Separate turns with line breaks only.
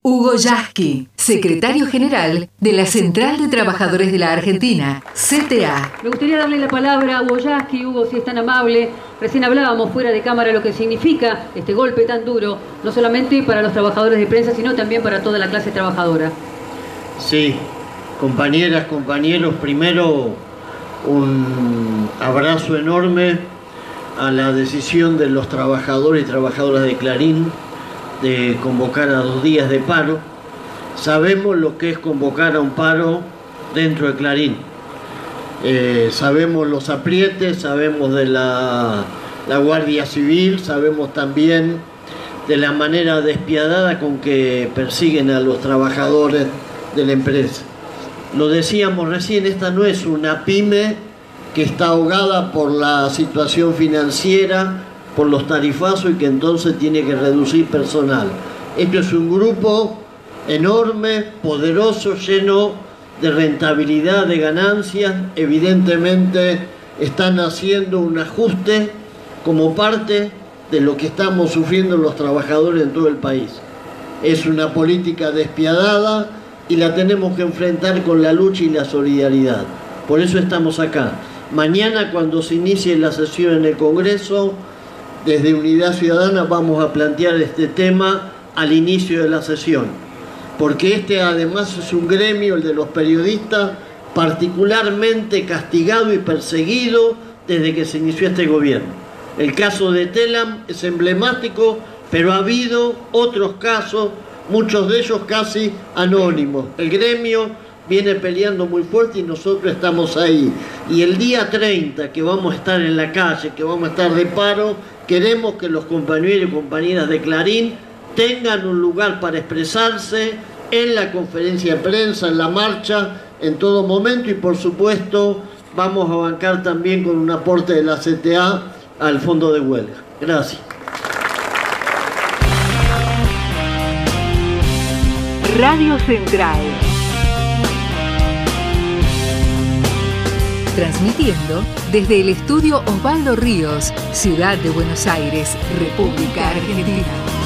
Hugo Yasky, secretario general de la Central de Trabajadores de la Argentina, CTA.
Me gustaría darle la palabra a Hugo Yasky. Hugo, si es tan amable. Recién hablábamos fuera de cámara lo que significa este golpe tan duro, no solamente para los trabajadores de prensa, sino también para toda la clase trabajadora.
Sí, compañeras, compañeros, primero un abrazo enorme a la decisión de los trabajadores y trabajadoras de Clarín de convocar a 2 días de paro. Sabemos lo que es convocar a un paro dentro de Clarín. Sabemos los aprietes, sabemos de la Guardia Civil, sabemos también de la manera despiadada con que persiguen a los trabajadores de la empresa. Lo decíamos recién, esta no es una pyme que está ahogada por la situación financiera, por los tarifazos y que entonces tiene que reducir personal. Esto es un grupo enorme, poderoso, lleno de rentabilidad, de ganancias. Evidentemente están haciendo un ajuste como parte de lo que estamos sufriendo los trabajadores en todo el país. Es una política despiadada y la tenemos que enfrentar con la lucha y la solidaridad. Por eso estamos acá. Mañana, cuando se inicie la sesión en el Congreso, desde Unidad Ciudadana vamos a plantear este tema al inicio de la sesión, porque este además es un gremio, el de los periodistas, particularmente castigado y perseguido desde que se inició este gobierno. El caso de Telam es emblemático, pero ha habido otros casos, muchos de ellos casi anónimos. El gremio viene peleando muy fuerte y nosotros estamos ahí. Y el día 30, que vamos a estar en la calle, que vamos a estar de paro, queremos que los compañeros y compañeras de Clarín tengan un lugar para expresarse en la conferencia de prensa, en la marcha, en todo momento, y por supuesto vamos a bancar también con un aporte de la CTA al fondo de huelga. Gracias.
Radio Central. Transmitiendo desde el estudio Osvaldo Ríos, Ciudad de Buenos Aires, República Argentina.